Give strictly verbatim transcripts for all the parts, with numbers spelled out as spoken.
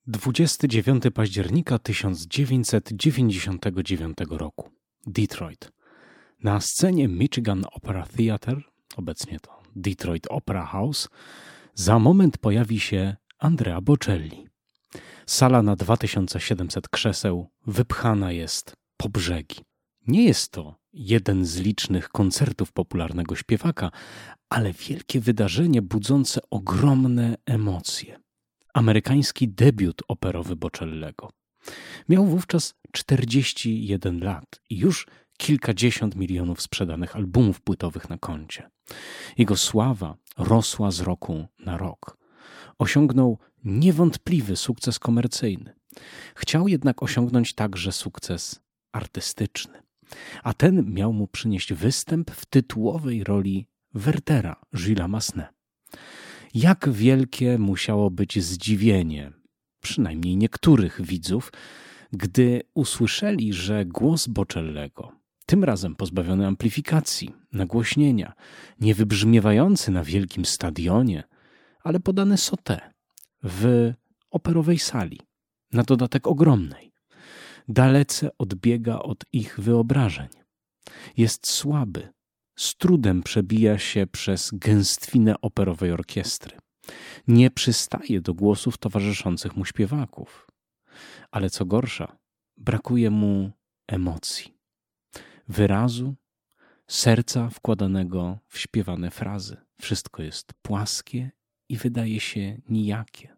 dwudziestego dziewiątego października tysiąc dziewięćset dziewięćdziesiątego dziewiątego roku. Detroit. Na scenie Michigan Opera Theatre, obecnie to Detroit Opera House, za moment pojawi się Andrea Bocelli. Sala na dwa tysiące siedemset krzeseł wypchana jest po brzegi. Nie jest to jeden z licznych koncertów popularnego śpiewaka, ale wielkie wydarzenie budzące ogromne emocje. Amerykański debiut operowy Bocellego. Miał wówczas czterdzieści jeden lat i już kilkadziesiąt milionów sprzedanych albumów płytowych na koncie. Jego sława rosła z roku na rok. Osiągnął niewątpliwy sukces komercyjny. Chciał jednak osiągnąć także sukces artystyczny. A ten miał mu przynieść występ w tytułowej roli Wertera Gillesa Massenet. Jak wielkie musiało być zdziwienie, przynajmniej niektórych widzów, gdy usłyszeli, że głos Bocellego, tym razem pozbawiony amplifikacji, nagłośnienia, nie wybrzmiewający na wielkim stadionie, ale podany sauté w operowej sali, na dodatek ogromnej, dalece odbiega od ich wyobrażeń. Jest słaby, z trudem przebija się przez gęstwinę operowej orkiestry. Nie przystaje do głosów towarzyszących mu śpiewaków. Ale co gorsza, brakuje mu emocji, wyrazu, serca wkładanego w śpiewane frazy. Wszystko jest płaskie i wydaje się nijakie.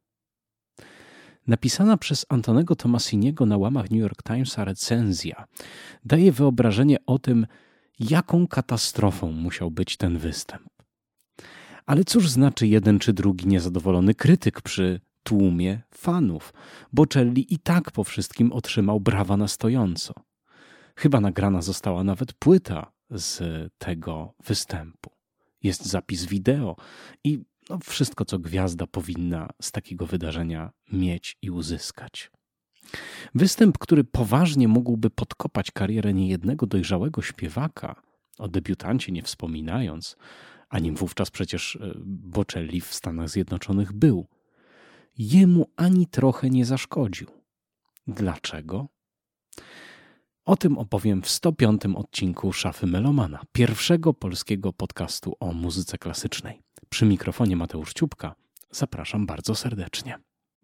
Napisana przez Antonego Tomasiniego na łamach New York Timesa recenzja daje wyobrażenie o tym, jaką katastrofą musiał być ten występ. Ale cóż znaczy jeden czy drugi niezadowolony krytyk przy tłumie fanów? Bocelli i tak po wszystkim otrzymał brawa na stojąco. Chyba nagrana została nawet płyta z tego występu. Jest zapis wideo i no, wszystko, co gwiazda powinna z takiego wydarzenia mieć i uzyskać. Występ, który poważnie mógłby podkopać karierę niejednego dojrzałego śpiewaka, o debiutancie nie wspominając, a nim wówczas przecież Bocelli w Stanach Zjednoczonych był, jemu ani trochę nie zaszkodził. Dlaczego? O tym opowiem w sto piątym odcinku Szafy Melomana, pierwszego polskiego podcastu o muzyce klasycznej. Przy mikrofonie Mateusz Ciupka. Zapraszam bardzo serdecznie.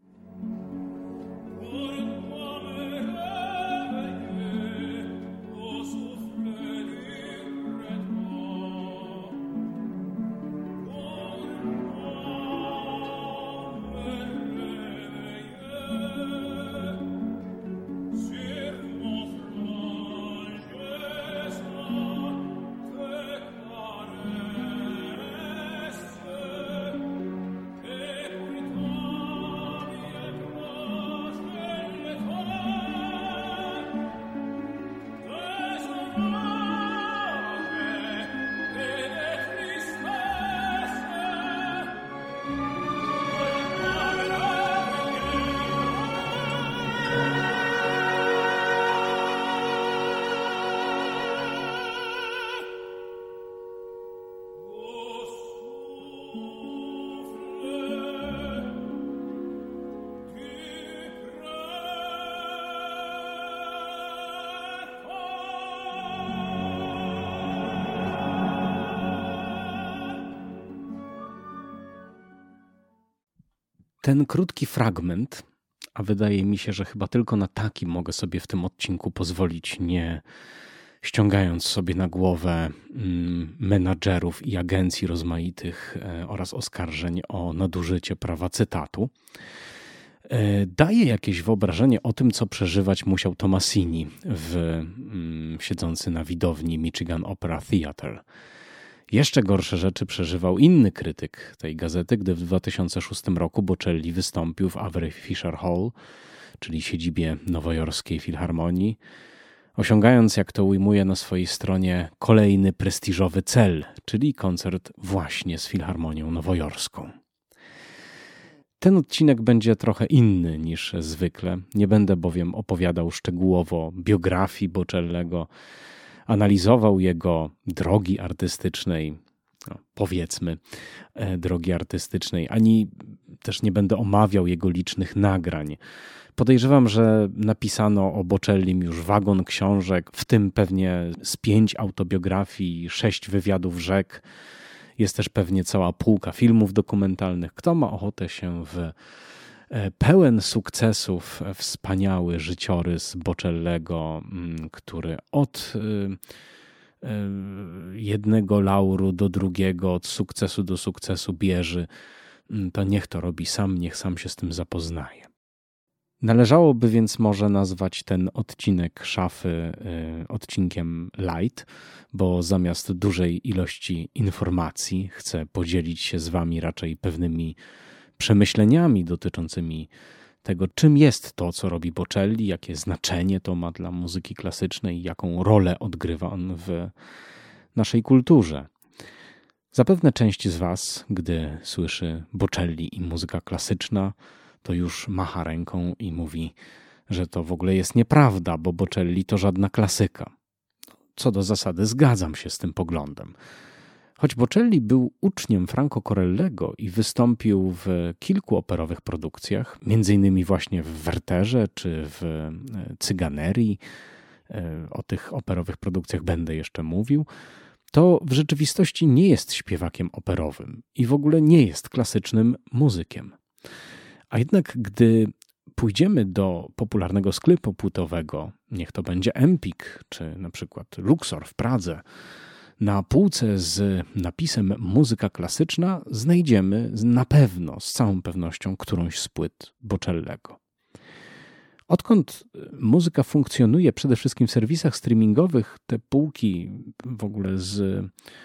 Ten krótki fragment, a wydaje mi się, że chyba tylko na taki mogę sobie w tym odcinku pozwolić, nie ściągając sobie na głowę menadżerów i agencji rozmaitych oraz oskarżeń o nadużycie prawa cytatu, daje jakieś wyobrażenie o tym, co przeżywać musiał Tomasini, w, siedzący na widowni Michigan Opera Theatre. Jeszcze gorsze rzeczy przeżywał inny krytyk tej gazety, gdy w dwa tysiące szóstym roku Bocelli wystąpił w Avery Fisher Hall, czyli siedzibie nowojorskiej filharmonii, osiągając, jak to ujmuje na swojej stronie, kolejny prestiżowy cel, czyli koncert właśnie z Filharmonią Nowojorską. Ten odcinek będzie trochę inny niż zwykle. Nie będę bowiem opowiadał szczegółowo biografii Bocellego, analizował jego drogi artystycznej, no, powiedzmy, drogi artystycznej, ani też nie będę omawiał jego licznych nagrań. Podejrzewam, że napisano o Bocellim już wagon książek, w tym pewnie z pięć autobiografii, sześć wywiadów rzek. Jest też pewnie cała półka filmów dokumentalnych. Kto ma ochotę się w pełen sukcesów, wspaniały życiorys Bocellego, który od jednego lauru do drugiego, od sukcesu do sukcesu bierze, to niech to robi sam, niech sam się z tym zapoznaje. Należałoby więc może nazwać ten odcinek szafy odcinkiem light, bo zamiast dużej ilości informacji chcę podzielić się z wami raczej pewnymi przemyśleniami dotyczącymi tego, czym jest to, co robi Bocelli, jakie znaczenie to ma dla muzyki klasycznej, jaką rolę odgrywa on w naszej kulturze. Zapewne część z was, gdy słyszy Bocelli i muzyka klasyczna, to już macha ręką i mówi, że to w ogóle jest nieprawda, bo Bocelli to żadna klasyka. Co do zasady zgadzam się z tym poglądem. Choć Bocelli był uczniem Franco Corellego i wystąpił w kilku operowych produkcjach, między innymi właśnie w Werterze czy w Cyganerii, o tych operowych produkcjach będę jeszcze mówił, to w rzeczywistości nie jest śpiewakiem operowym i w ogóle nie jest klasycznym muzykiem. A jednak gdy pójdziemy do popularnego sklepu płytowego, niech to będzie Empik czy na przykład Luxor w Pradze, na półce z napisem muzyka klasyczna znajdziemy na pewno, z całą pewnością, którąś z płyt Bocellego. Odkąd muzyka funkcjonuje przede wszystkim w serwisach streamingowych, te półki w ogóle z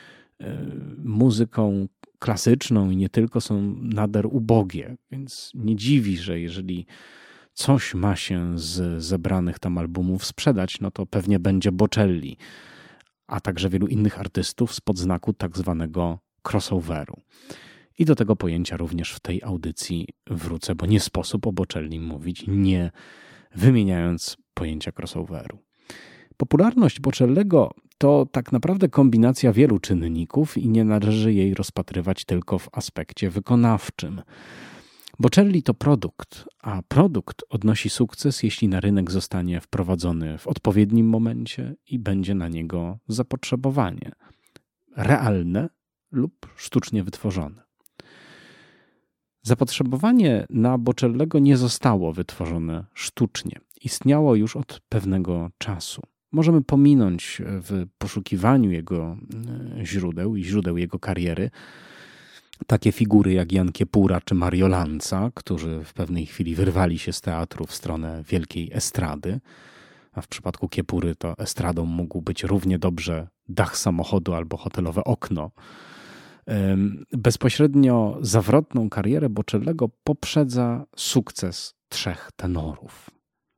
muzyką klasyczną i nie tylko są nader ubogie, więc nie dziwi, że jeżeli coś ma się z zebranych tam albumów sprzedać, no to pewnie będzie Bocelli, a także wielu innych artystów spod znaku tak zwanego crossoveru. I do tego pojęcia również w tej audycji wrócę, bo nie sposób o Bocellim mówić, nie wymieniając pojęcia crossoveru. Popularność Bocellego to tak naprawdę kombinacja wielu czynników i nie należy jej rozpatrywać tylko w aspekcie wykonawczym. Bocelli to produkt, a produkt odnosi sukces, jeśli na rynek zostanie wprowadzony w odpowiednim momencie i będzie na niego zapotrzebowanie. Realne lub sztucznie wytworzone. Zapotrzebowanie na Bocellego nie zostało wytworzone sztucznie. Istniało już od pewnego czasu. Możemy pominąć w poszukiwaniu jego źródeł i źródeł jego kariery takie figury jak Jan Kiepura czy Mario Lanza, którzy w pewnej chwili wyrwali się z teatru w stronę wielkiej estrady, a w przypadku Kiepury to estradą mógł być równie dobrze dach samochodu albo hotelowe okno. Bezpośrednio zawrotną karierę Bocellego poprzedza sukces trzech tenorów.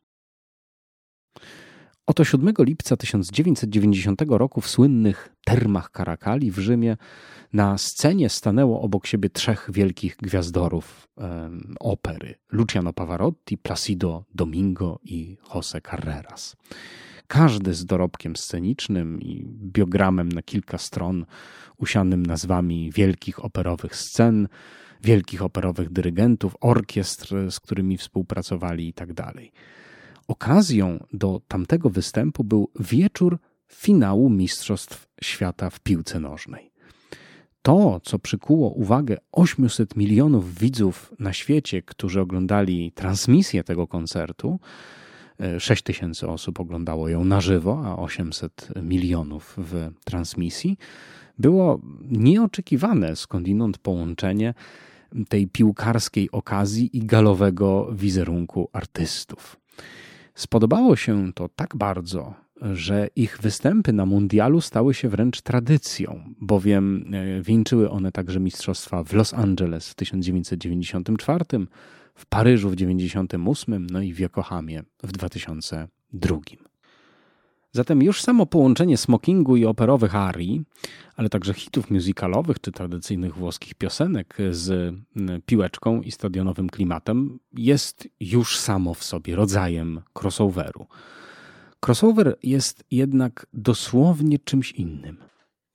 Oto siódmego lipca tysiąc dziewięćset dziewięćdziesiątego roku w słynnych Termach Caracali w Rzymie na scenie stanęło obok siebie trzech wielkich gwiazdorów um, opery. Luciano Pavarotti, Placido Domingo i José Carreras. Każdy z dorobkiem scenicznym i biogramem na kilka stron usianym nazwami wielkich operowych scen, wielkich operowych dyrygentów, orkiestr, z którymi współpracowali i tak dalej. Okazją do tamtego występu był wieczór finału Mistrzostw Świata w piłce nożnej. To, co przykuło uwagę ośmiuset milionów widzów na świecie, którzy oglądali transmisję tego koncertu, sześć tysięcy osób oglądało ją na żywo, a osiemset milionów w transmisji, było nieoczekiwane skądinąd połączenie tej piłkarskiej okazji i galowego wizerunku artystów. Spodobało się to tak bardzo, że ich występy na mundialu stały się wręcz tradycją, bowiem wieńczyły one także mistrzostwa w Los Angeles w tysiąc dziewięćset dziewięćdziesiątym czwartym, w Paryżu w dziewięćdziesiątym ósmym, no i w Yokohamie w dwa tysiące drugim. Zatem już samo połączenie smokingu i operowych arii, ale także hitów musicalowych czy tradycyjnych włoskich piosenek z piłeczką i stadionowym klimatem jest już samo w sobie rodzajem crossoveru. Crossover jest jednak dosłownie czymś innym.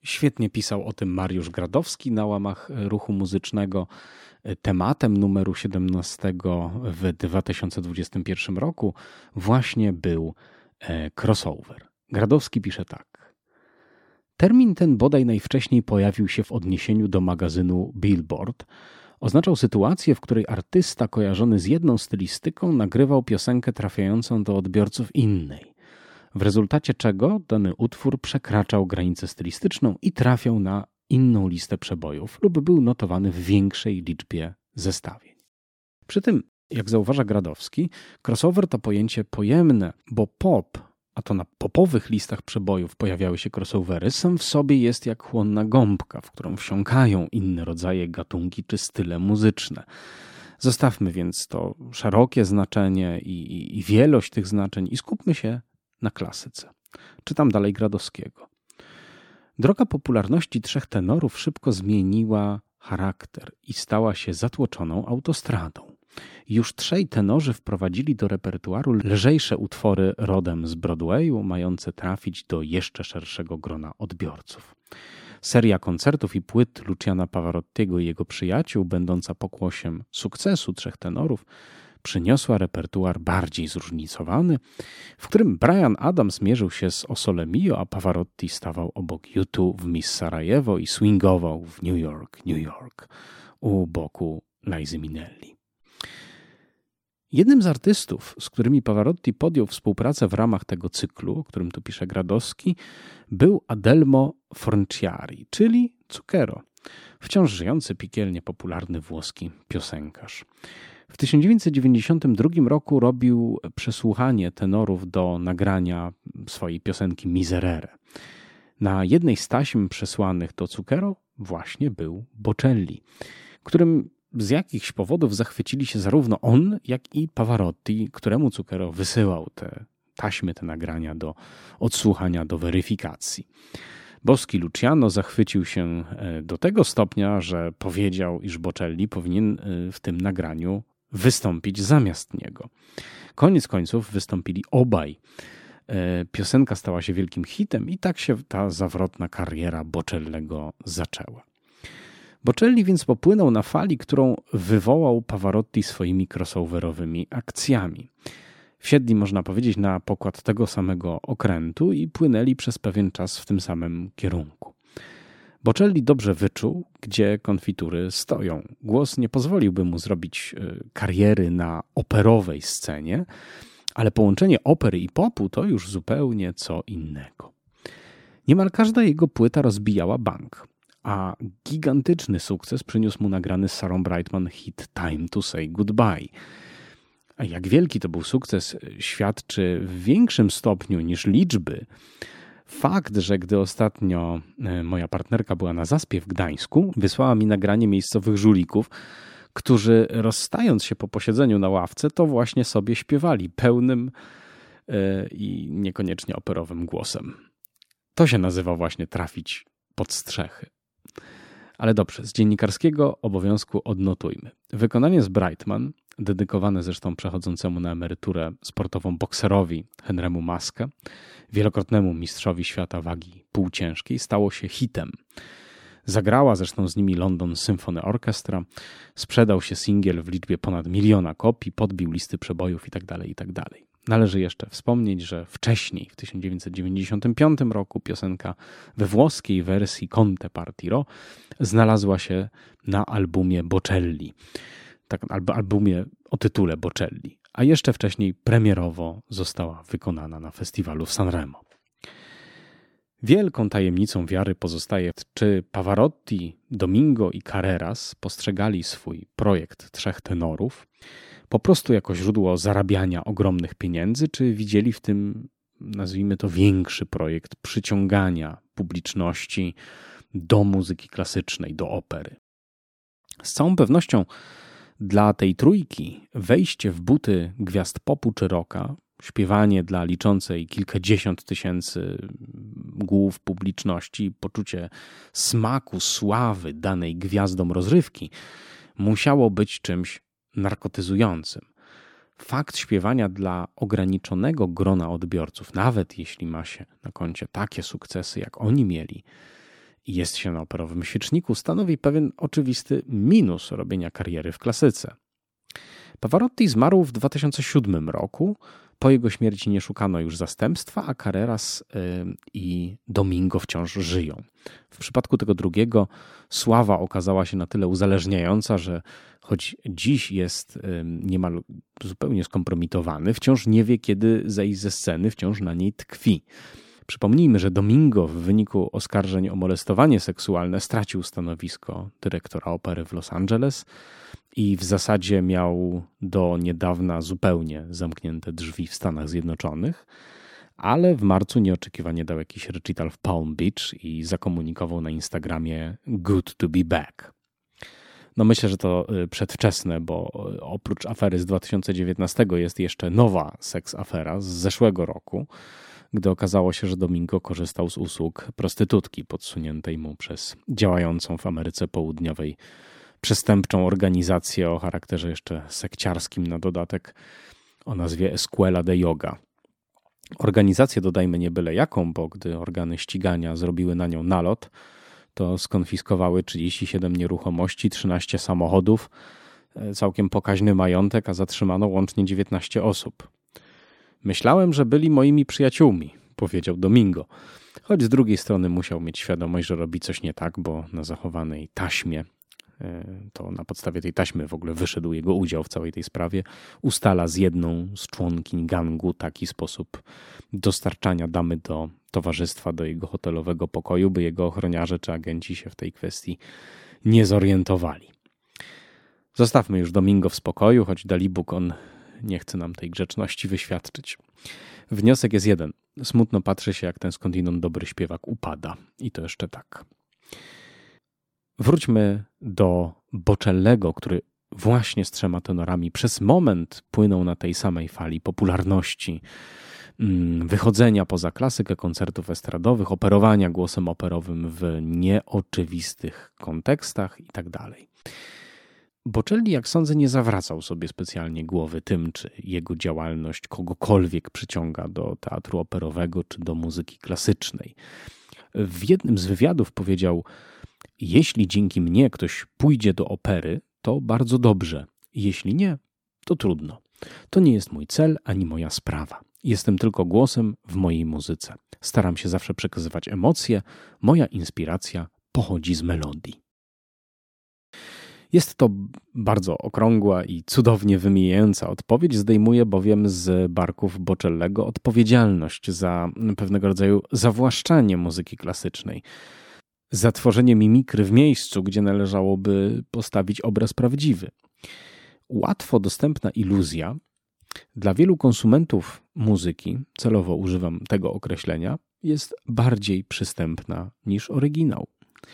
Świetnie pisał o tym Mariusz Gradowski na łamach Ruchu Muzycznego. Tematem numeru siedemnastego w dwa tysiące dwudziestym pierwszym roku właśnie był crossover. Gradowski pisze tak. Termin ten bodaj najwcześniej pojawił się w odniesieniu do magazynu Billboard. Oznaczał sytuację, w której artysta kojarzony z jedną stylistyką nagrywał piosenkę trafiającą do odbiorców innej, w rezultacie czego dany utwór przekraczał granicę stylistyczną i trafiał na inną listę przebojów lub był notowany w większej liczbie zestawień. Przy tym, jak zauważa Gradowski, crossover to pojęcie pojemne, bo pop, a to na popowych listach przebojów pojawiały się crossovery, sam w sobie jest jak chłonna gąbka, w którą wsiąkają inne rodzaje, gatunki czy style muzyczne. Zostawmy więc to szerokie znaczenie i, i, i wielość tych znaczeń i skupmy się na klasyce. Czytam dalej Gradowskiego. Droga popularności trzech tenorów szybko zmieniła charakter i stała się zatłoczoną autostradą. Już trzej tenorzy wprowadzili do repertuaru lżejsze utwory rodem z Broadwayu, mające trafić do jeszcze szerszego grona odbiorców. Seria koncertów i płyt Luciana Pavarottiego i jego przyjaciół, będąca pokłosiem sukcesu trzech tenorów, przyniosła repertuar bardziej zróżnicowany, w którym Bryan Adams mierzył się z O Sole Mio, a Pavarotti stawał obok U dwa w Miss Sarajevo i swingował w New York, New York u boku Lizy Minnelli. Jednym z artystów, z którymi Pavarotti podjął współpracę w ramach tego cyklu, o którym tu pisze Gradowski, był Adelmo Fornciari, czyli Zucchero, wciąż żyjący, piekielnie popularny włoski piosenkarz. W tysiąc dziewięćset dziewięćdziesiątym drugim roku robił przesłuchanie tenorów do nagrania swojej piosenki Miserere. Na jednej z taśm przesłanych do Zucchero właśnie był Bocelli, którym z jakichś powodów zachwycili się zarówno on, jak i Pavarotti, któremu Zucchero wysyłał te taśmy, te nagrania do odsłuchania, do weryfikacji. Boski Luciano zachwycił się do tego stopnia, że powiedział, iż Bocelli powinien w tym nagraniu wystąpić zamiast niego. Koniec końców wystąpili obaj. Piosenka stała się wielkim hitem i tak się ta zawrotna kariera Bocellego zaczęła. Bocelli więc popłynął na fali, którą wywołał Pavarotti swoimi crossoverowymi akcjami. Wsiedli, można powiedzieć, na pokład tego samego okrętu i płynęli przez pewien czas w tym samym kierunku. Bocelli dobrze wyczuł, gdzie konfitury stoją. Głos nie pozwoliłby mu zrobić kariery na operowej scenie, ale połączenie opery i popu to już zupełnie co innego. Niemal każda jego płyta rozbijała bank, a gigantyczny sukces przyniósł mu nagrany z Sarah Brightman hit Time to Say Goodbye. A jak wielki to był sukces, świadczy w większym stopniu niż liczby fakt, że gdy ostatnio moja partnerka była na zaspie w Gdańsku, wysłała mi nagranie miejscowych żulików, którzy rozstając się po posiedzeniu na ławce, to właśnie sobie śpiewali pełnym i niekoniecznie operowym głosem. To się nazywa właśnie trafić pod strzechy. Ale dobrze, z dziennikarskiego obowiązku odnotujmy. Wykonanie z Brightman, dedykowane zresztą przechodzącemu na emeryturę sportową bokserowi Henry'emu Maskę, wielokrotnemu mistrzowi świata wagi półciężkiej, stało się hitem. Zagrała zresztą z nimi London Symphony Orchestra, sprzedał się singiel w liczbie ponad miliona kopii, podbił listy przebojów itd., itd. Należy jeszcze wspomnieć, że wcześniej, w tysiąc dziewięćset dziewięćdziesiątym piątym roku, piosenka we włoskiej wersji Conte Partiro znalazła się na albumie Bocelli, tak, albumie o tytule Bocelli, a jeszcze wcześniej premierowo została wykonana na festiwalu w Sanremo. Wielką tajemnicą wiary pozostaje, czy Pavarotti, Domingo i Carreras postrzegali swój projekt trzech tenorów po prostu jako źródło zarabiania ogromnych pieniędzy, czy widzieli w tym, nazwijmy to, większy projekt przyciągania publiczności do muzyki klasycznej, do opery. Z całą pewnością dla tej trójki wejście w buty gwiazd popu czy rocka, śpiewanie dla liczącej kilkadziesiąt tysięcy głów publiczności, poczucie smaku, sławy danej gwiazdom rozrywki musiało być czymś narkotyzującym. Fakt śpiewania dla ograniczonego grona odbiorców, nawet jeśli ma się na koncie takie sukcesy, jak oni mieli, jest się na operowym świeczniku, stanowi pewien oczywisty minus robienia kariery w klasyce. Pavarotti zmarł w dwa tysiące siódmym roku. Po jego śmierci nie szukano już zastępstwa, a Carreras i Domingo wciąż żyją. W przypadku tego drugiego sława okazała się na tyle uzależniająca, że choć dziś jest niemal zupełnie skompromitowany, wciąż nie wie, kiedy zejść ze sceny, wciąż na niej tkwi. Przypomnijmy, że Domingo w wyniku oskarżeń o molestowanie seksualne stracił stanowisko dyrektora opery w Los Angeles i w zasadzie miał do niedawna zupełnie zamknięte drzwi w Stanach Zjednoczonych, ale w marcu nieoczekiwanie dał jakiś recital w Palm Beach i zakomunikował na Instagramie "Good to be back". No myślę, że to przedwczesne, bo oprócz afery z dwa tysiące dziewiętnastego jest jeszcze nowa seks afera z zeszłego roku, gdy okazało się, że Domingo korzystał z usług prostytutki podsuniętej mu przez działającą w Ameryce Południowej przestępczą organizację o charakterze jeszcze sekciarskim na dodatek o nazwie Escuela de Yoga. Organizację, dodajmy, nie byle jaką, bo gdy organy ścigania zrobiły na nią nalot, to skonfiskowały trzydzieści siedem nieruchomości, trzynaście samochodów, całkiem pokaźny majątek, a zatrzymano łącznie dziewiętnaście osób. Myślałem, że byli moimi przyjaciółmi, powiedział Domingo, choć z drugiej strony musiał mieć świadomość, że robi coś nie tak, bo na zachowanej taśmie, to na podstawie tej taśmy w ogóle wyszedł jego udział w całej tej sprawie, ustala z jedną z członkiń gangu taki sposób dostarczania damy do towarzystwa, do jego hotelowego pokoju, by jego ochroniarze czy agenci się w tej kwestii nie zorientowali. Zostawmy już Domingo w spokoju, choć dalibóg on nie chce nam tej grzeczności wyświadczyć. Wniosek jest jeden. Smutno patrzy się, jak ten skądinąd dobry śpiewak upada. I to jeszcze tak. Wróćmy do Bocellego, który właśnie z trzema tenorami przez moment płynął na tej samej fali popularności, wychodzenia poza klasykę koncertów estradowych, operowania głosem operowym w nieoczywistych kontekstach itd. Bocelli, jak sądzę, nie zawracał sobie specjalnie głowy tym, czy jego działalność kogokolwiek przyciąga do teatru operowego czy do muzyki klasycznej. W jednym z wywiadów powiedział: jeśli dzięki mnie ktoś pójdzie do opery, to bardzo dobrze. Jeśli nie, to trudno. To nie jest mój cel ani moja sprawa. Jestem tylko głosem w mojej muzyce. Staram się zawsze przekazywać emocje. Moja inspiracja pochodzi z melodii. Jest to bardzo okrągła i cudownie wymijająca odpowiedź, zdejmuje bowiem z barków Bocellego odpowiedzialność za pewnego rodzaju zawłaszczanie muzyki klasycznej, za tworzenie mimikry w miejscu, gdzie należałoby postawić obraz prawdziwy. Łatwo dostępna iluzja dla wielu konsumentów muzyki, celowo używam tego określenia, jest bardziej przystępna niż oryginał.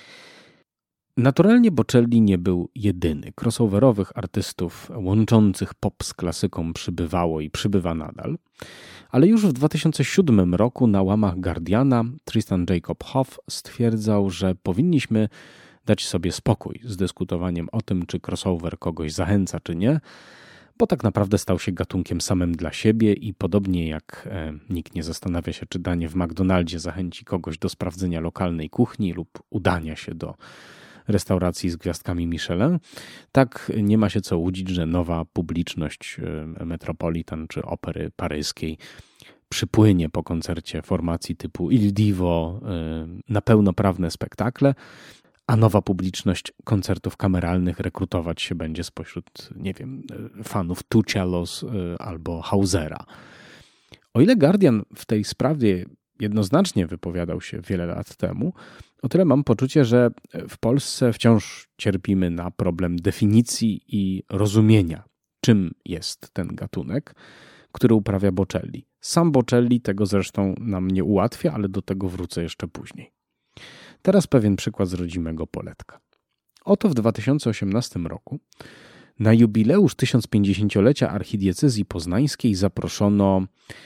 Naturalnie Bocelli nie był jedyny. Crossoverowych artystów łączących pop z klasyką przybywało i przybywa nadal, ale już w dwa tysiące siódmym roku na łamach Guardiana Tristan Jacob Hoff stwierdzał, że powinniśmy dać sobie spokój z dyskutowaniem o tym, czy crossover kogoś zachęca, czy nie, bo tak naprawdę stał się gatunkiem samym dla siebie i podobnie jak e, nikt nie zastanawia się, czy danie w McDonaldzie zachęci kogoś do sprawdzenia lokalnej kuchni lub udania się do restauracji z gwiazdkami Michelin, tak nie ma się co łudzić, że nowa publiczność Metropolitan czy Opery Paryskiej przypłynie po koncercie formacji typu Il Divo na pełnoprawne spektakle, a nowa publiczność koncertów kameralnych rekrutować się będzie spośród, nie wiem, fanów Tuccialos albo Hausera. O ile Guardian w tej sprawie jednoznacznie wypowiadał się wiele lat temu, o tyle mam poczucie, że w Polsce wciąż cierpimy na problem definicji i rozumienia, czym jest ten gatunek, który uprawia Bocelli. Sam Bocelli tego zresztą nam nie ułatwia, ale do tego wrócę jeszcze później. Teraz pewien przykład z rodzimego poletka. Oto w dwa tysiące osiemnastym roku na jubileusz tysiącpięćdziesięciolecia archidiecezji poznańskiej zaproszono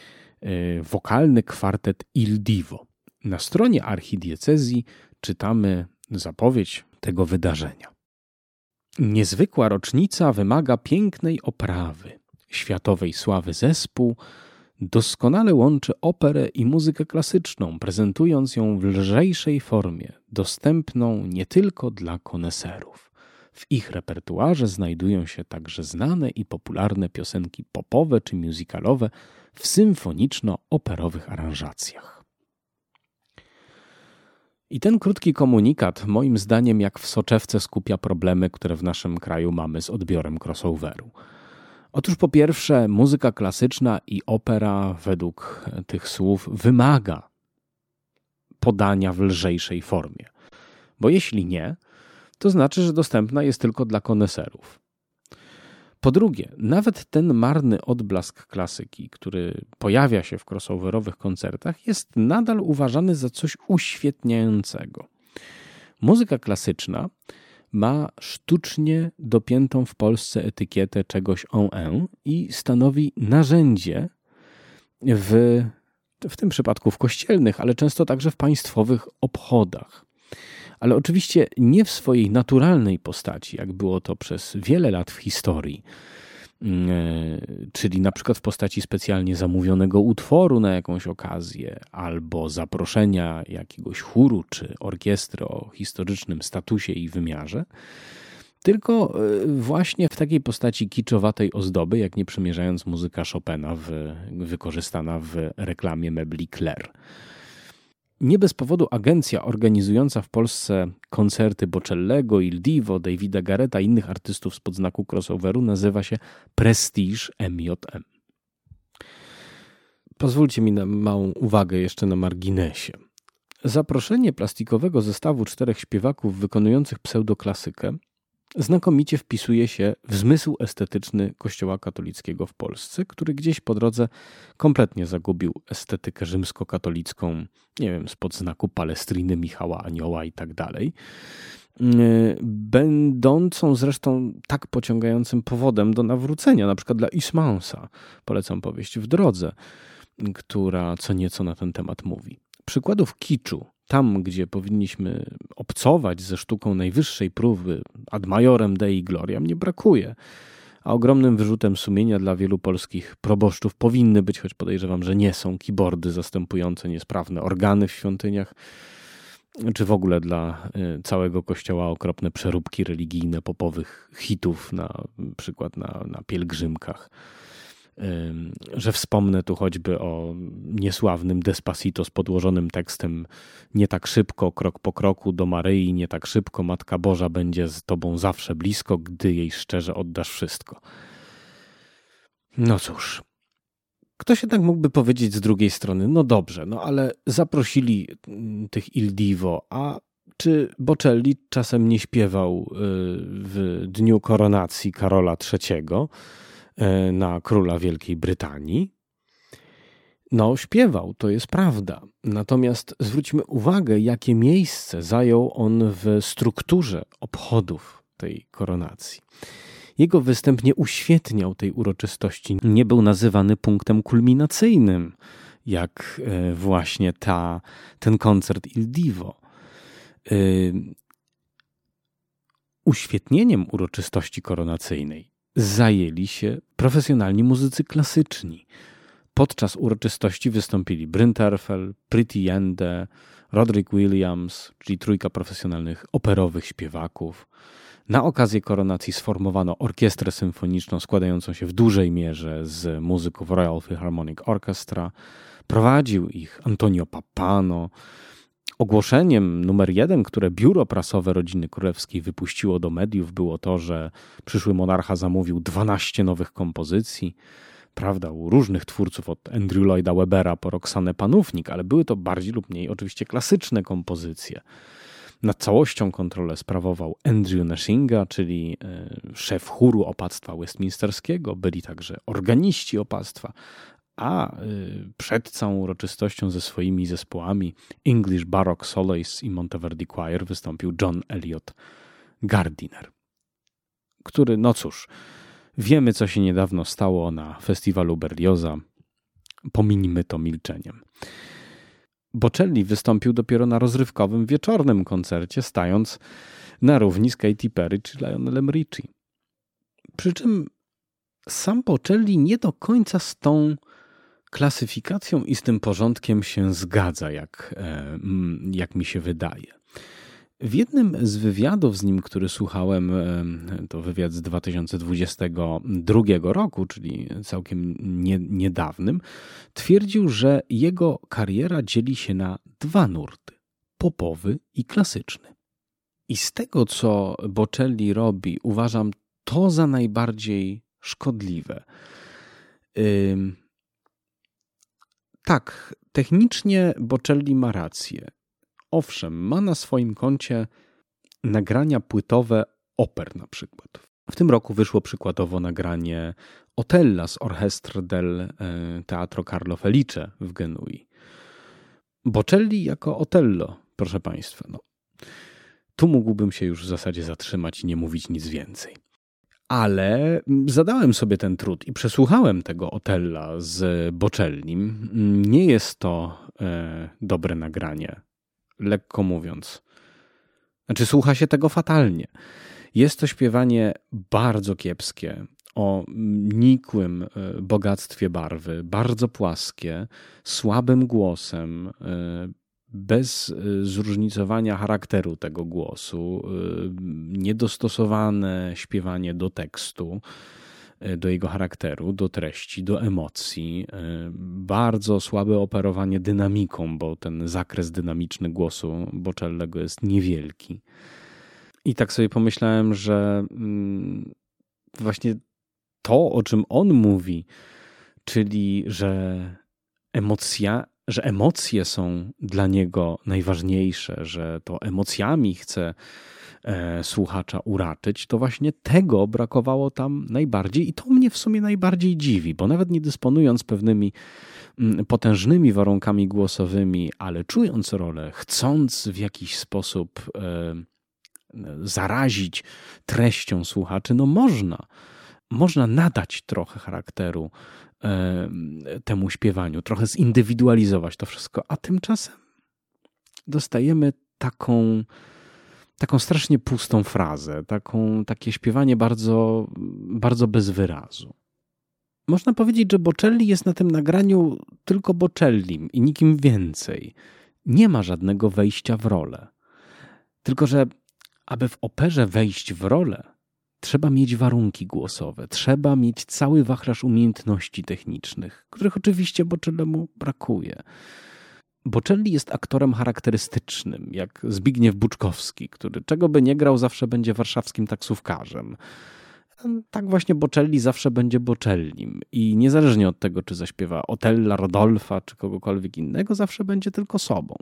wokalny kwartet Il Divo. Na stronie archidiecezji czytamy zapowiedź tego wydarzenia. Niezwykła rocznica wymaga pięknej oprawy. Światowej sławy zespół doskonale łączy operę i muzykę klasyczną, prezentując ją w lżejszej formie, dostępną nie tylko dla koneserów. W ich repertuarze znajdują się także znane i popularne piosenki popowe czy musicalowe w symfoniczno-operowych aranżacjach. I ten krótki komunikat moim zdaniem jak w soczewce skupia problemy, które w naszym kraju mamy z odbiorem crossoveru. Otóż po pierwsze, muzyka klasyczna i opera według tych słów wymaga podania w lżejszej formie. Bo jeśli nie, to znaczy, że dostępna jest tylko dla koneserów. Po drugie, nawet ten marny odblask klasyki, który pojawia się w crossoverowych koncertach, jest nadal uważany za coś uświetniającego. Muzyka klasyczna ma sztucznie dopiętą w Polsce etykietę czegoś en i stanowi narzędzie w, w tym przypadku w kościelnych, ale często także w państwowych obchodach. Ale oczywiście nie w swojej naturalnej postaci, jak było to przez wiele lat w historii, czyli na przykład w postaci specjalnie zamówionego utworu na jakąś okazję albo zaproszenia jakiegoś chóru czy orkiestry o historycznym statusie i wymiarze, tylko właśnie w takiej postaci kiczowatej ozdoby, jak nie przymierzając muzyka Chopina w, wykorzystana w reklamie mebli Claire. Nie bez powodu agencja organizująca w Polsce koncerty Bocellego, Il Divo, Davida Garretta i innych artystów spod znaku crossoveru nazywa się Prestige M J M. Pozwólcie mi na małą uwagę jeszcze na marginesie. Zaproszenie plastikowego zestawu czterech śpiewaków wykonujących pseudoklasykę znakomicie wpisuje się w zmysł estetyczny Kościoła katolickiego w Polsce, który gdzieś po drodze kompletnie zagubił estetykę rzymskokatolicką, nie wiem, spod znaku Palestriny, Michała Anioła i tak dalej, będącą zresztą tak pociągającym powodem do nawrócenia, na przykład dla Ismansa. Polecam powieść W drodze, która co nieco na ten temat mówi. Przykładów kiczu, tam gdzie powinniśmy obcować ze sztuką najwyższej próby, ad majorem Dei gloriam, nie brakuje. A ogromnym wyrzutem sumienia dla wielu polskich proboszczów powinny być, choć podejrzewam, że nie są, keyboardy zastępujące niesprawne organy w świątyniach, czy w ogóle dla całego kościoła okropne przeróbki religijne popowych hitów, na przykład na, na pielgrzymkach. Że wspomnę tu choćby o niesławnym Despacito z podłożonym tekstem nie tak szybko, krok po kroku do Maryi, nie tak szybko, Matka Boża będzie z tobą zawsze blisko, gdy jej szczerze oddasz wszystko. No cóż, ktoś jednak mógłby powiedzieć z drugiej strony, no dobrze, no ale zaprosili tych Il Divo, a czy Bocelli czasem nie śpiewał w dniu koronacji Karola trzeciego na króla Wielkiej Brytanii? No, śpiewał, to jest prawda. Natomiast zwróćmy uwagę, jakie miejsce zajął on w strukturze obchodów tej koronacji. Jego występ nie uświetniał tej uroczystości, nie był nazywany punktem kulminacyjnym, jak właśnie ta, ten koncert Il Divo. Uświetnieniem uroczystości koronacyjnej zajęli się profesjonalni muzycy klasyczni. Podczas uroczystości wystąpili Bryn Terfel, Priti Yende, Roderick Williams, czyli trójka profesjonalnych operowych śpiewaków. Na okazję koronacji sformowano orkiestrę symfoniczną składającą się w dużej mierze z muzyków Royal Philharmonic Orchestra. Prowadził ich Antonio Pappano. Ogłoszeniem numer jeden, które biuro prasowe rodziny królewskiej wypuściło do mediów, było to, że przyszły monarcha zamówił dwanaście nowych kompozycji. Prawda, u różnych twórców, od Andrew Lloyda Webbera po Roxanę Panównik, ale były to bardziej lub mniej oczywiście klasyczne kompozycje. Nad całością kontrolę sprawował Andrew Neshinga, czyli szef chóru opactwa westminsterskiego. Byli także organiści opactwa, a przed całą uroczystością ze swoimi zespołami English Baroque Soloists i Monteverdi Choir wystąpił John Eliot Gardiner, który, no cóż, wiemy, co się niedawno stało na festiwalu Berlioza. Pominijmy to milczeniem. Bocelli wystąpił dopiero na rozrywkowym wieczornym koncercie, stając na równi z Katy Perry czy Lionelem Richie. Przy czym sam Bocelli nie do końca z tą klasyfikacją i z tym porządkiem się zgadza, jak, jak mi się wydaje. W jednym z wywiadów z nim, który słuchałem, to wywiad z dwa tysiące dwudziestego drugiego roku, czyli całkiem nie, niedawnym, twierdził, że jego kariera dzieli się na dwa nurty, popowy i klasyczny. I z tego, co Bocelli robi, uważam to za najbardziej szkodliwe. Ym... Tak, technicznie Bocelli ma rację. Owszem, ma na swoim koncie nagrania płytowe oper na przykład. W tym roku wyszło przykładowo nagranie Otella z Orchestre del Teatro Carlo Felice w Genui. Bocelli jako Otello, proszę Państwa. No. Tu mógłbym się już w zasadzie zatrzymać i nie mówić nic więcej. Ale zadałem sobie ten trud i przesłuchałem tego Otella z Bocellim. Nie jest to e, dobre nagranie, lekko mówiąc. Znaczy słucha się tego fatalnie. Jest to śpiewanie bardzo kiepskie, o nikłym bogactwie barwy, bardzo płaskie, słabym głosem, bez zróżnicowania charakteru tego głosu, niedostosowane śpiewanie do tekstu, do jego charakteru, do treści, do emocji, bardzo słabe operowanie dynamiką, bo ten zakres dynamiczny głosu Bocellego jest niewielki. I tak sobie pomyślałem, że właśnie to, o czym on mówi, czyli że emocja, że emocje są dla niego najważniejsze, że to emocjami chce e, słuchacza uraczyć, to właśnie tego brakowało tam najbardziej i to mnie w sumie najbardziej dziwi, bo nawet nie dysponując pewnymi m, potężnymi warunkami głosowymi, ale czując rolę, chcąc w jakiś sposób e, zarazić treścią słuchaczy, no można. Można nadać trochę charakteru e, temu śpiewaniu, trochę zindywidualizować to wszystko, a tymczasem dostajemy taką, taką strasznie pustą frazę, taką, takie śpiewanie bardzo, bardzo bez wyrazu. Można powiedzieć, że Bocelli jest na tym nagraniu tylko Bocellim i nikim więcej. Nie ma żadnego wejścia w rolę. Tylko że aby w operze wejść w rolę, trzeba mieć warunki głosowe, trzeba mieć cały wachlarz umiejętności technicznych, których oczywiście Bocellemu brakuje. Bocelli jest aktorem charakterystycznym, jak Zbigniew Buczkowski, który czego by nie grał, zawsze będzie warszawskim taksówkarzem. Tak właśnie Bocelli zawsze będzie Bocellim i niezależnie od tego, czy zaśpiewa Otella, Rodolfa, czy kogokolwiek innego, zawsze będzie tylko sobą.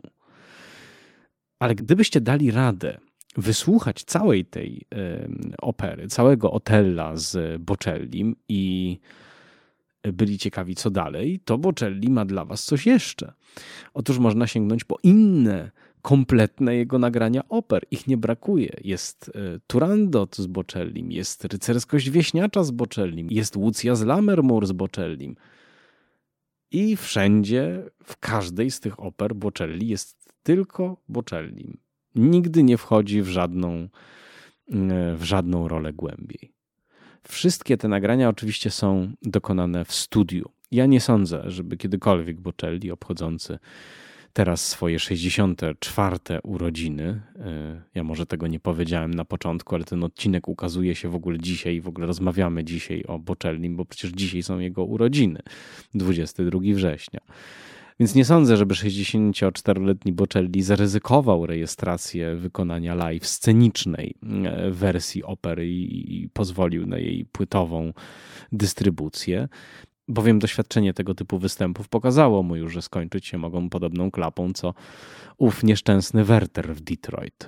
Ale gdybyście dali radę wysłuchać całej tej y, opery, całego Otella z Bocellim i byli ciekawi, co dalej, to Bocelli ma dla was coś jeszcze. Otóż można sięgnąć po inne, kompletne jego nagrania oper. Ich nie brakuje. Jest y, Turandot z Bocellim, jest Rycerskość Wieśniacza z Bocellim, jest Lucja z Lammermoor z Bocellim. I wszędzie, w każdej z tych oper Bocelli jest tylko Bocellim. Nigdy nie wchodzi w żadną, w żadną rolę głębiej. Wszystkie te nagrania oczywiście są dokonane w studiu. Ja nie sądzę, żeby kiedykolwiek Bocelli, obchodzący teraz swoje sześćdziesiąte czwarte urodziny, ja może tego nie powiedziałem na początku, ale ten odcinek ukazuje się w ogóle dzisiaj, w ogóle rozmawiamy dzisiaj o Bocellim, bo przecież dzisiaj są jego urodziny, dwudziestego drugiego września. Więc nie sądzę, żeby sześćdziesięcioczteroletni Bocelli zaryzykował rejestrację wykonania live scenicznej wersji opery i pozwolił na jej płytową dystrybucję, bowiem doświadczenie tego typu występów pokazało mu już, że skończyć się mogą podobną klapą, co ów nieszczęsny Werther w Detroit.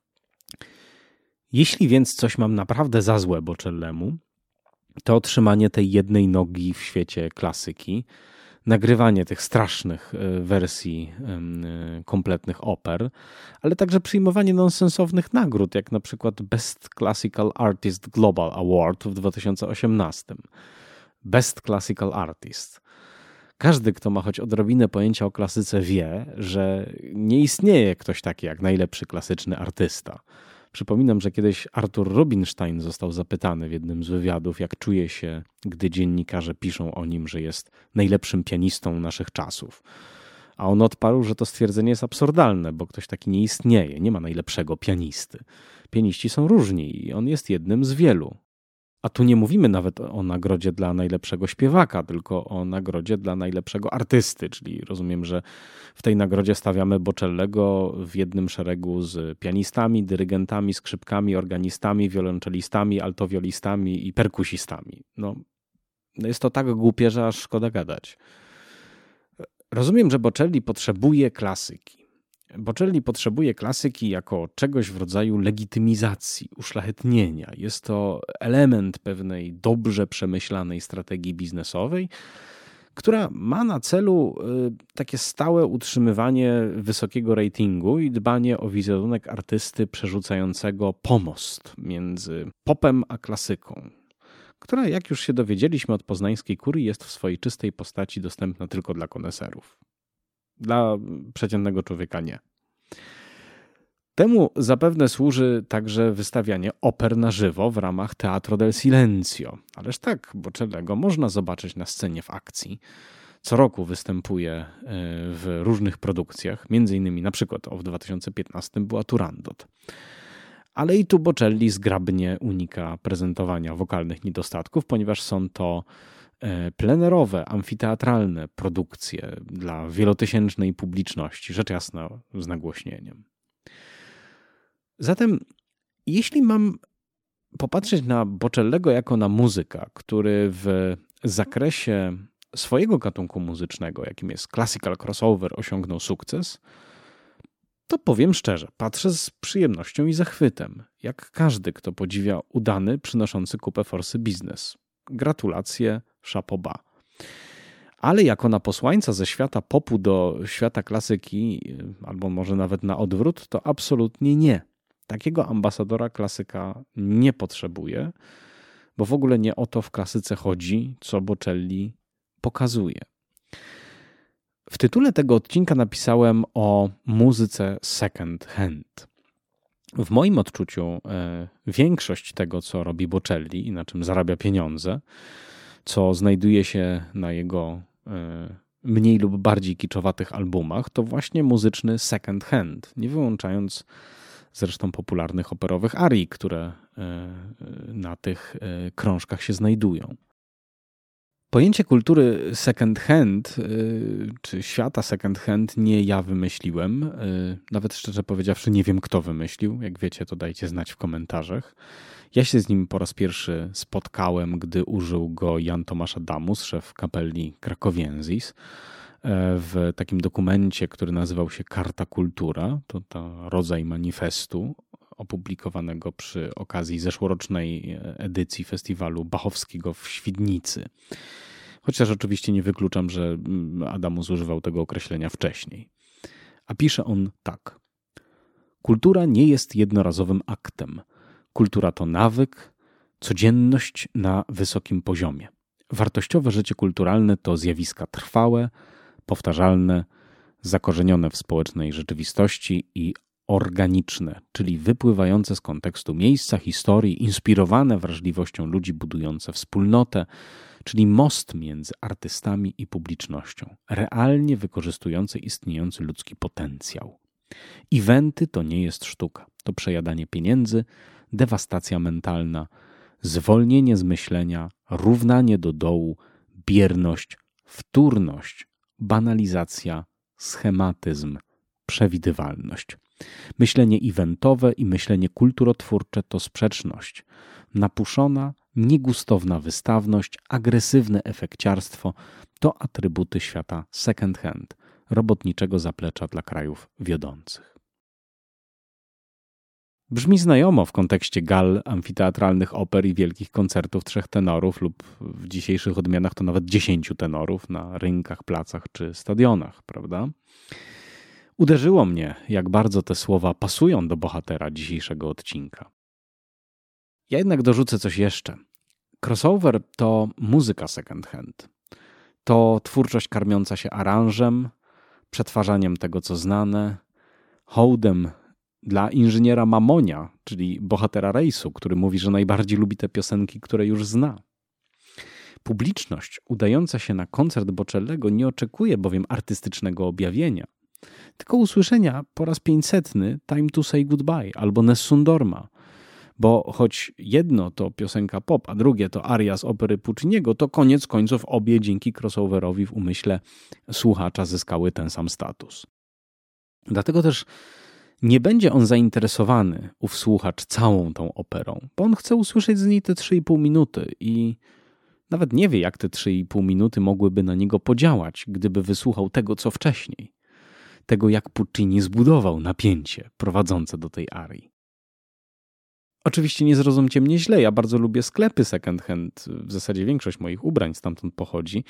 Jeśli więc coś mam naprawdę za złe Bocellemu, to otrzymanie tej jednej nogi w świecie klasyki, nagrywanie tych strasznych wersji kompletnych oper, ale także przyjmowanie nonsensownych nagród, jak na przykład Best Classical Artist Global Award w dwa tysiące osiemnastym. Best Classical Artist. Każdy, kto ma choć odrobinę pojęcia o klasyce, wie, że nie istnieje ktoś taki jak najlepszy klasyczny artysta. Przypominam, że kiedyś Arthur Rubinstein został zapytany w jednym z wywiadów, jak czuje się, gdy dziennikarze piszą o nim, że jest najlepszym pianistą naszych czasów. A on odparł, że to stwierdzenie jest absurdalne, bo ktoś taki nie istnieje, nie ma najlepszego pianisty. Pianiści są różni i on jest jednym z wielu. A tu nie mówimy nawet o nagrodzie dla najlepszego śpiewaka, tylko o nagrodzie dla najlepszego artysty, czyli rozumiem, że w tej nagrodzie stawiamy Bocellego w jednym szeregu z pianistami, dyrygentami, skrzypkami, organistami, wiolonczelistami, altowiolistami i perkusistami. No, jest to tak głupie, że aż szkoda gadać. Rozumiem, że Bocelli potrzebuje klasyki. Bocelli potrzebuje klasyki jako czegoś w rodzaju legitymizacji, uszlachetnienia. Jest to element pewnej dobrze przemyślanej strategii biznesowej, która ma na celu takie stałe utrzymywanie wysokiego ratingu i dbanie o wizerunek artysty przerzucającego pomost między popem a klasyką, która, jak już się dowiedzieliśmy od poznańskiej kurii, jest w swojej czystej postaci dostępna tylko dla koneserów. Dla przeciętnego człowieka nie. Temu zapewne służy także wystawianie oper na żywo w ramach Teatro del Silenzio. Ależ tak, Bocellego można zobaczyć na scenie w akcji. Co roku występuje w różnych produkcjach, między innymi na przykład o, w dwa tysiące piętnastym była Turandot. Ale i tu Bocelli zgrabnie unika prezentowania wokalnych niedostatków, ponieważ są to plenerowe, amfiteatralne produkcje dla wielotysięcznej publiczności, rzecz jasna z nagłośnieniem. Zatem jeśli mam popatrzeć na Bocellego jako na muzyka, który w zakresie swojego gatunku muzycznego, jakim jest classical crossover, osiągnął sukces, to powiem szczerze, patrzę z przyjemnością i zachwytem, jak każdy, kto podziwia udany, przynoszący kupę forsy biznes. Gratulacje, chapeau bas. Ale jako na posłańca ze świata popu do świata klasyki, albo może nawet na odwrót, to absolutnie nie. Takiego ambasadora klasyka nie potrzebuje, bo w ogóle nie o to w klasyce chodzi, co Bocelli pokazuje. W tytule tego odcinka napisałem o muzyce second hand. W moim odczuciu e, większość tego, co robi Bocelli i na czym zarabia pieniądze, co znajduje się na jego e, mniej lub bardziej kiczowatych albumach, to właśnie muzyczny second hand, nie wyłączając zresztą popularnych operowych arii, które e, na tych e, krążkach się znajdują. Pojęcie kultury second hand, czy świata second hand nie ja wymyśliłem. Nawet szczerze powiedziawszy nie wiem, kto wymyślił. Jak wiecie, to dajcie znać w komentarzach. Ja się z nim po raz pierwszy spotkałem, gdy użył go Jan Tomasz Adamus, szef kapeli Krakowiensis, w takim dokumencie, który nazywał się Karta Kultura. To, to rodzaj manifestu opublikowanego przy okazji zeszłorocznej edycji festiwalu Bachowskiego w Świdnicy. Chociaż oczywiście nie wykluczam, że Adamus używał tego określenia wcześniej. A pisze on tak. Kultura nie jest jednorazowym aktem. Kultura to nawyk, codzienność na wysokim poziomie. Wartościowe życie kulturalne to zjawiska trwałe, powtarzalne, zakorzenione w społecznej rzeczywistości i organiczne, czyli wypływające z kontekstu miejsca, historii, inspirowane wrażliwością ludzi, budujące wspólnotę, czyli most między artystami i publicznością, realnie wykorzystujące istniejący ludzki potencjał. Eventy to nie jest sztuka, to przejadanie pieniędzy, dewastacja mentalna, zwolnienie z myślenia, równanie do dołu, bierność, wtórność, banalizacja, schematyzm, przewidywalność. Myślenie eventowe i myślenie kulturotwórcze to sprzeczność. Napuszona, niegustowna wystawność, agresywne efekciarstwo to atrybuty świata second hand, robotniczego zaplecza dla krajów wiodących. Brzmi znajomo w kontekście gal, amfiteatralnych oper i wielkich koncertów trzech tenorów lub w dzisiejszych odmianach to nawet dziesięciu tenorów na rynkach, placach czy stadionach, prawda? Uderzyło mnie, jak bardzo te słowa pasują do bohatera dzisiejszego odcinka. Ja jednak dorzucę coś jeszcze. Crossover to muzyka second hand. To twórczość karmiąca się aranżem, przetwarzaniem tego, co znane, hołdem dla inżyniera Mamonia, czyli bohatera rejsu, który mówi, że najbardziej lubi te piosenki, które już zna. Publiczność udająca się na koncert Bocellego nie oczekuje bowiem artystycznego objawienia, tylko usłyszenia po raz pięćsetny Time to Say Goodbye albo Nessun Dorma, bo choć jedno to piosenka pop, a drugie to aria z opery Pucciniego, to koniec końców obie dzięki crossoverowi w umyśle słuchacza zyskały ten sam status. Dlatego też nie będzie on zainteresowany, ów słuchacz, całą tą operą, bo on chce usłyszeć z niej te trzy i pół minuty i nawet nie wie, jak te trzy i pół minuty mogłyby na niego podziałać, gdyby wysłuchał tego, co wcześniej. Tego, jak Puccini zbudował napięcie prowadzące do tej arii. Oczywiście nie zrozumcie mnie źle, ja bardzo lubię sklepy second hand, w zasadzie większość moich ubrań stamtąd pochodzi,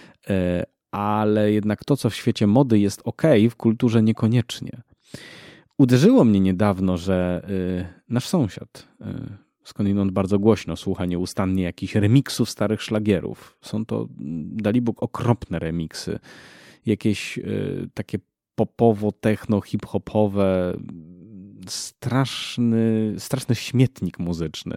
ale jednak to, co w świecie mody jest okej, w kulturze niekoniecznie. Uderzyło mnie niedawno, że nasz sąsiad, skądinąd bardzo głośno, słucha nieustannie jakichś remiksów starych szlagierów. Są to, dalibóg, okropne remiksy. Jakieś takie popowo, techno, hip-hopowe, straszny, straszny śmietnik muzyczny.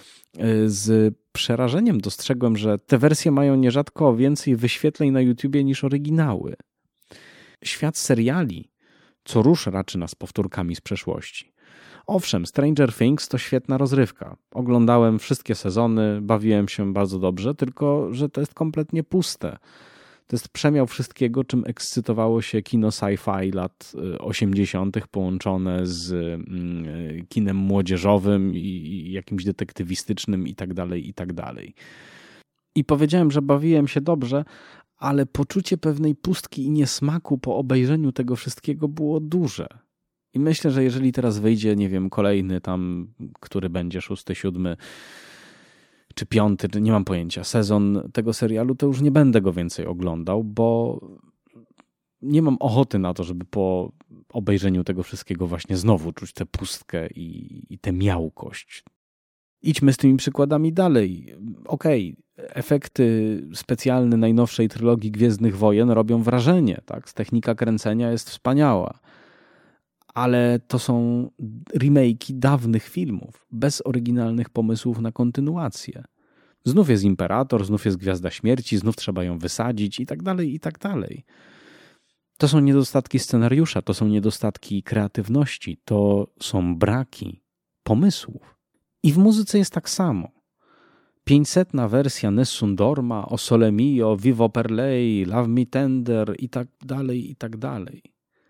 Z przerażeniem dostrzegłem, że te wersje mają nierzadko więcej wyświetleń na YouTubie niż oryginały. Świat seriali co rusz raczy nas powtórkami z przeszłości. Owszem, Stranger Things to świetna rozrywka. Oglądałem wszystkie sezony, bawiłem się bardzo dobrze, tylko że to jest kompletnie puste. To jest przemiał wszystkiego, czym ekscytowało się kino sci-fi lat osiemdziesiątych połączone z kinem młodzieżowym i jakimś detektywistycznym i tak dalej, i tak dalej. I powiedziałem, że bawiłem się dobrze, ale poczucie pewnej pustki i niesmaku po obejrzeniu tego wszystkiego było duże. I myślę, że jeżeli teraz wyjdzie, nie wiem, kolejny tam, który będzie szósty, siódmy czy piąty, nie mam pojęcia, sezon tego serialu, to już nie będę go więcej oglądał, bo nie mam ochoty na to, żeby po obejrzeniu tego wszystkiego właśnie znowu czuć tę pustkę i, i tę miałkość. Idźmy z tymi przykładami dalej. Okej, okay, efekty specjalne najnowszej trylogii Gwiezdnych Wojen robią wrażenie, tak? Technika kręcenia jest wspaniała. Ale to są remake'i dawnych filmów, bez oryginalnych pomysłów na kontynuację. Znów jest Imperator, znów jest Gwiazda Śmierci, znów trzeba ją wysadzić i tak dalej, i tak dalej. To są niedostatki scenariusza, to są niedostatki kreatywności, to są braki pomysłów. I w muzyce jest tak samo. pięćsetna wersja Nessun Dorma, O Sole Mio, Vivo per Lei, Love Me Tender i tak dalej, i tak dalej.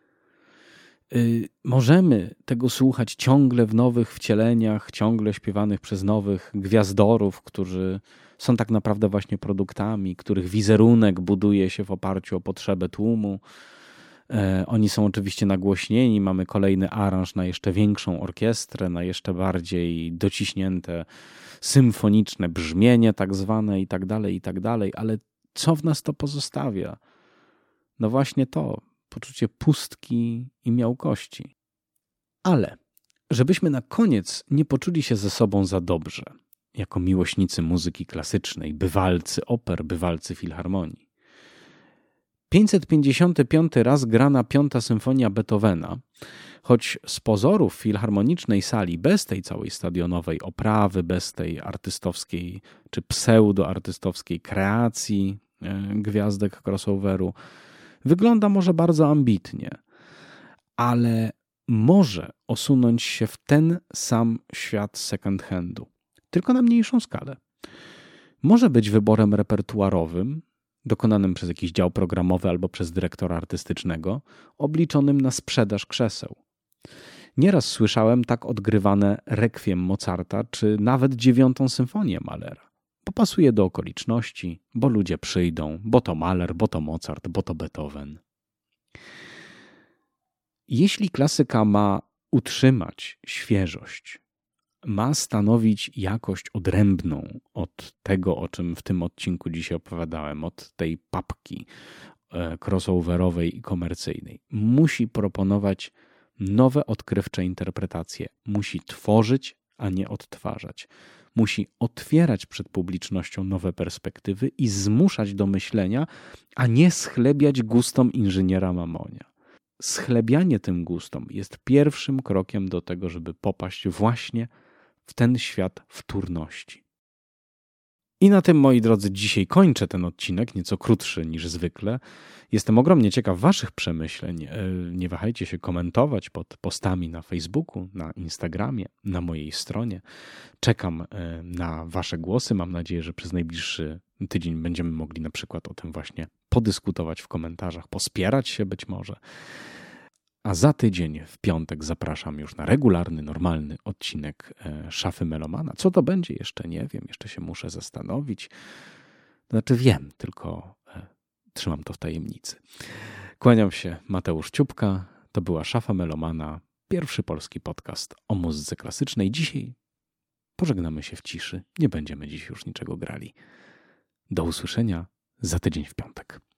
Możemy tego słuchać ciągle w nowych wcieleniach, ciągle śpiewanych przez nowych gwiazdorów, którzy są tak naprawdę właśnie produktami, których wizerunek buduje się w oparciu o potrzebę tłumu. Oni są oczywiście nagłośnieni, mamy kolejny aranż na jeszcze większą orkiestrę, na jeszcze bardziej dociśnięte symfoniczne brzmienie tak zwane i tak dalej, i tak dalej. Ale co w nas to pozostawia? No właśnie to. Poczucie pustki i miałkości. Ale żebyśmy na koniec nie poczuli się ze sobą za dobrze, jako miłośnicy muzyki klasycznej, bywalcy oper, bywalcy filharmonii. pięćset pięćdziesiąty piąty raz grana piąta symfonia Beethovena, choć z pozorów filharmonicznej sali, bez tej całej stadionowej oprawy, bez tej artystowskiej czy pseudoartystowskiej kreacji gwiazdek crossoveru, wygląda może bardzo ambitnie, ale może osunąć się w ten sam świat second handu, tylko na mniejszą skalę. Może być wyborem repertuarowym, dokonanym przez jakiś dział programowy albo przez dyrektora artystycznego, obliczonym na sprzedaż krzeseł. Nieraz słyszałem tak odgrywane rekwiem Mozarta, czy nawet dziewiątą symfonię Mahlera. Bo pasuje do okoliczności, bo ludzie przyjdą, bo to Mahler, bo to Mozart, bo to Beethoven. Jeśli klasyka ma utrzymać świeżość, ma stanowić jakość odrębną od tego, o czym w tym odcinku dzisiaj opowiadałem, od tej papki crossoverowej i komercyjnej, musi proponować nowe, odkrywcze interpretacje, musi tworzyć, a nie odtwarzać. Musi otwierać przed publicznością nowe perspektywy i zmuszać do myślenia, a nie schlebiać gustom inżyniera Mamonia. schlebianie tym gustom jest pierwszym krokiem do tego, żeby popaść właśnie w ten świat wtórności. I na tym, moi drodzy, dzisiaj kończę ten odcinek, nieco krótszy niż zwykle. Jestem ogromnie ciekaw waszych przemyśleń. Nie wahajcie się komentować pod postami na Facebooku, na Instagramie, na mojej stronie. Czekam na wasze głosy. Mam nadzieję, że przez najbliższy tydzień będziemy mogli na przykład o tym właśnie podyskutować w komentarzach, pospierać się być może. A za tydzień w piątek zapraszam już na regularny, normalny odcinek Szafy Melomana. Co to będzie? Jeszcze nie wiem, jeszcze się muszę zastanowić. Znaczy wiem, tylko trzymam to w tajemnicy. Kłaniam się, Mateusz Ciupka. To była Szafa Melomana, pierwszy polski podcast o muzyce klasycznej. Dzisiaj pożegnamy się w ciszy. Nie będziemy dziś już niczego grali. Do usłyszenia za tydzień w piątek.